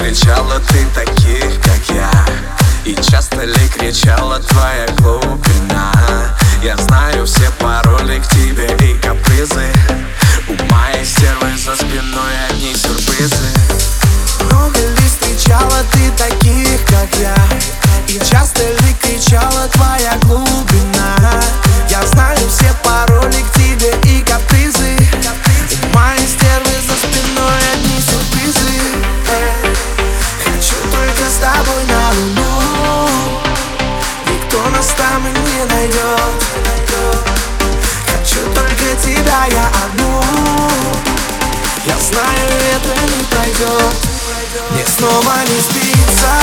встречала ты таких, как я? И часто ли кричала твоя глубина? Я знаю все пароли к тебе и капризы. У моей стервы за спиной одни сюрпризы. Много ли встречала ты таких, как я? И часто ли кричала твоя глубина? Я знаю все пароли к тебе и капризы. У моей стервы за спиной одни сюрпризы. Хочу только с тобой на луну. Никто нас там и не найдет. Хочу только тебя, я одну. Я знаю, это не пройдет. Мне снова не спится.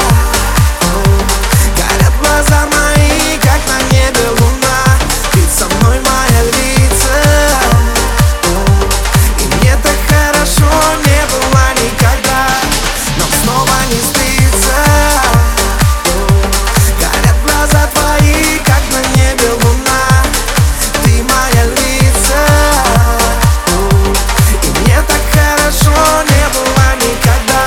Горят глаза мои, как на небе луна. Ведь со мной моя львица. И мне так хорошо не было никогда. Но снова не спится. Горят глаза твои, как на небе луна. Ты моя львица. И мне так хорошо не было никогда.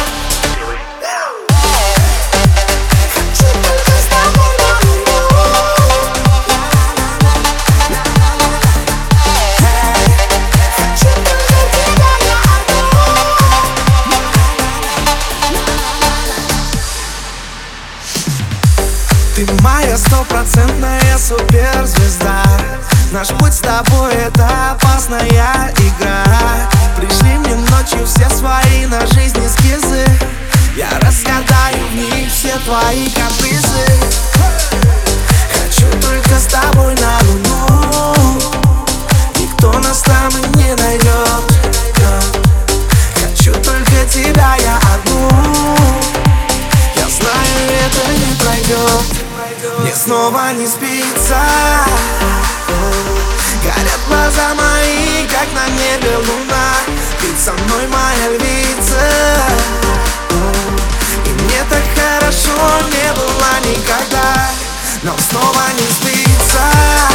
Ты моя стопроцентная суперзвезда. Наш путь с тобой — это опасная игра. Пришли мне ночью все свои на жизнь эскизы. Я разгадаю в них все твои капризы. Хочу только с тобой на луну. Никто нас там и не найдет. Хочу только тебя, я одну. Я знаю, это не пройдет. Мне снова не спится. Горят глаза мои, как на небе луна. Ведь со мной моя львица. И мне так хорошо не было никогда. Но снова не спится.